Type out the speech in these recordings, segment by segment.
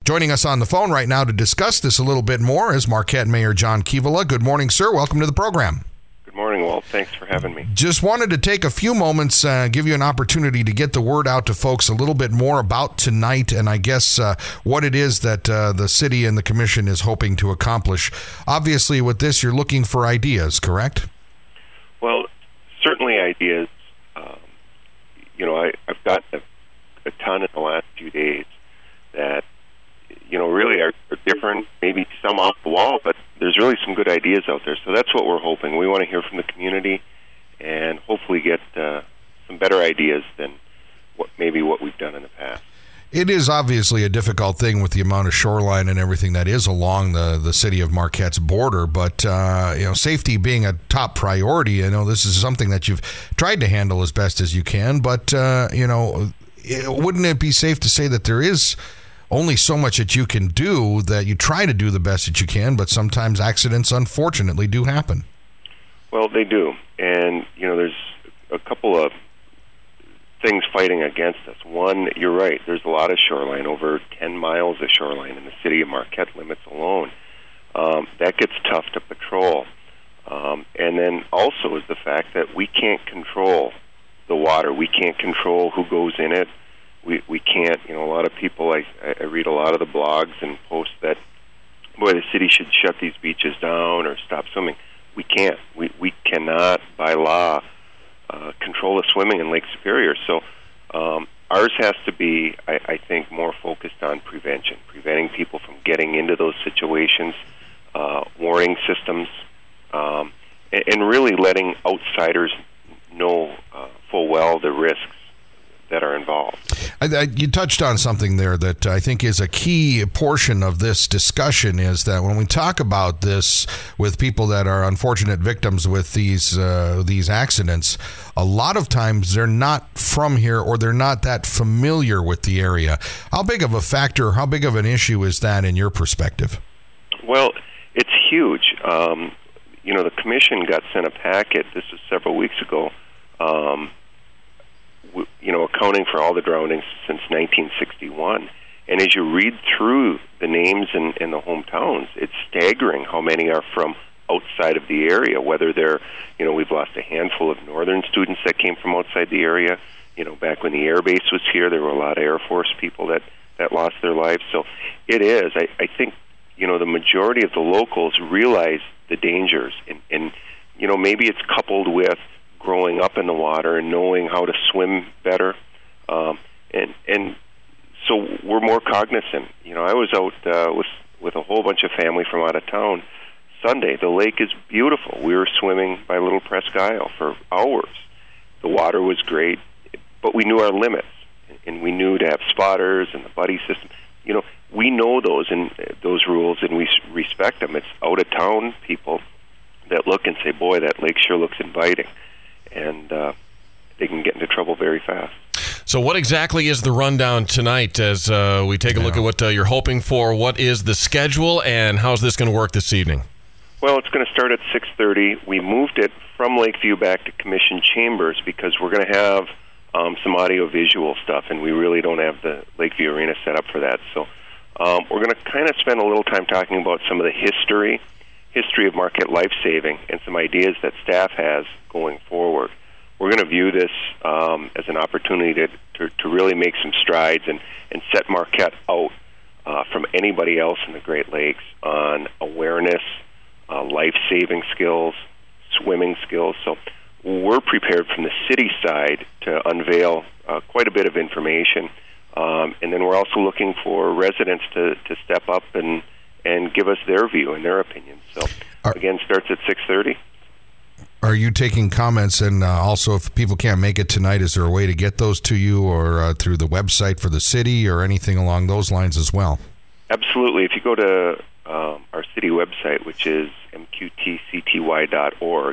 Joining us on the phone right now to discuss this a little bit more is Marquette Mayor John Keevala. Good morning, sir. Welcome to the program. Good morning, Walt. Thanks for having me. Just wanted to take a few moments, give you an opportunity to get the word out to folks a little bit more about tonight and I guess what it is that the city and the commission is hoping to accomplish. Obviously, with this, you're looking for ideas, correct? Well, certainly ideas. I've gotten a ton in the last few days that, really are different, maybe some off the wall, but there's really some good ideas out there. So that's what we're hoping. We want to hear from the community and hopefully get some better ideas than what we've done in the past. It is obviously a difficult thing with the amount of shoreline and everything that is along the city of Marquette's border, but safety being a top priority, I know this is something that you've tried to handle as best as you can, but wouldn't it be safe to say that there is only so much that you can do, that you try to do the best that you can, but sometimes accidents unfortunately do happen? Well, they do, and there's a couple of things fighting against us. One, you're right, there's a lot of shoreline, over 10 miles of shoreline in the city of Marquette limits alone. That gets tough to patrol. And then also is the fact that we can't control the water. We can't control who goes in it. We can't, a lot of people, I read a lot of the blogs and posts that, boy, the city should shut these beaches down or stop swimming. We can't. We cannot, by law, control the swimming in Lake Superior. So ours has to be, I think, more focused on preventing people from getting into those situations, warning systems, and really letting outsiders know full well the risks that are involved. You touched on something there that I think is a key portion of this discussion, is that when we talk about this with people that are unfortunate victims with these accidents, a lot of times they're not from here or they're not that familiar with the area. How big of a factor, how big of an issue is that in your perspective? Well, it's huge. The commission got sent a packet, this was several weeks ago, accounting for all the drownings since 1961. And as you read through the names in the hometowns, it's staggering how many are from outside of the area, whether they're, we've lost a handful of northern students that came from outside the area. Back when the air base was here, there were a lot of Air Force people that lost their lives. So it is. I think, the majority of the locals realize the dangers. And maybe it's coupled with growing up in the water and knowing how to swim better, and so we're more cognizant. I was out with a whole bunch of family from out of town Sunday. The lake is beautiful. We were swimming by Little Presque Isle for hours. The water was great, but we knew our limits, and we knew to have spotters and the buddy system. We know those rules, and we respect them. It's out of town people that look and say, "Boy, that lake sure looks inviting." And they can get into trouble very fast. So what exactly is the rundown tonight as we take a look at what you're hoping for? What is the schedule, and how's this going to work this evening? Well, it's going to start at 6:30. We moved it from Lakeview back to Commission Chambers because we're going to have some audio-visual stuff, and we really don't have the Lakeview Arena set up for that. So we're going to kind of spend a little time talking about some of the history of Marquette life-saving and some ideas that staff has going forward. We're going to view this as an opportunity to really make some strides and set Marquette out from anybody else in the Great Lakes on awareness, life-saving skills, swimming skills. So we're prepared from the city side to unveil quite a bit of information. And then we're also looking for residents to step up and give us their view and their opinions. So, again, starts at 6:30. Are you taking comments? And also, if people can't make it tonight, is there a way to get those to you or through the website for the city or anything along those lines as well? Absolutely. If you go to our city website, which is mqtcty.org,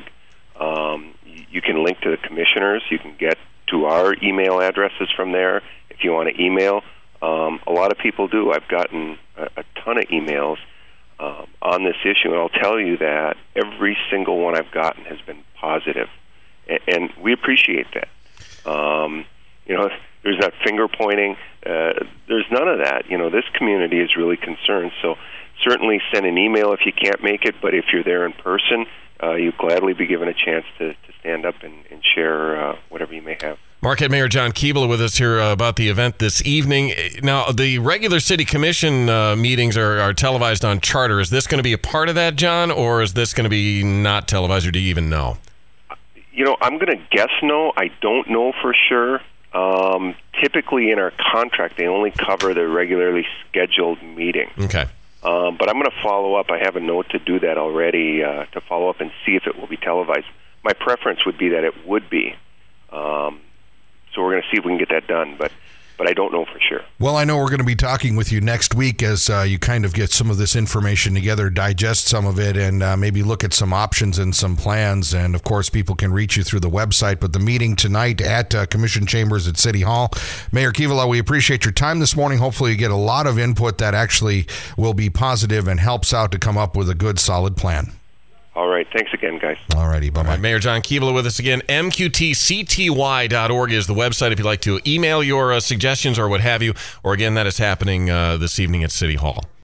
you can link to the commissioners. You can get to our email addresses from there if you want to email. A lot of people do. I've gotten a ton of emails on this issue, and I'll tell you that every single one I've gotten has been positive, and we appreciate that. There's not finger pointing. There's none of that. This community is really concerned. So certainly send an email if you can't make it, but if you're there in person, you'd gladly be given a chance to stand up and share whatever you may have. Marquette Mayor John Keeble with us here about the event this evening. Now, the regular city commission meetings are televised on Charter. Is this going to be a part of that, John, or is this going to be not televised, or do you even know? I'm going to guess no. I don't know for sure. Typically in our contract, they only cover the regularly scheduled meeting. Okay. But I'm going to follow up. I have a note to do that already, to follow up and see if it will be televised. My preference would be that it would be. So we're going to see if we can get that done, but I don't know for sure. Well, I know we're going to be talking with you next week as you kind of get some of this information together, digest some of it, and maybe look at some options and some plans. And, of course, people can reach you through the website. But the meeting tonight at Commission Chambers at City Hall. Mayor Keeble, we appreciate your time this morning. Hopefully you get a lot of input that actually will be positive and helps out to come up with a good, solid plan. All right. Thanks again, guys. All righty. Bye-bye. Right, Mayor John Keeble with us again. MQTCTY.org is the website if you'd like to email your suggestions or what have you. Or, again, that is happening this evening at City Hall.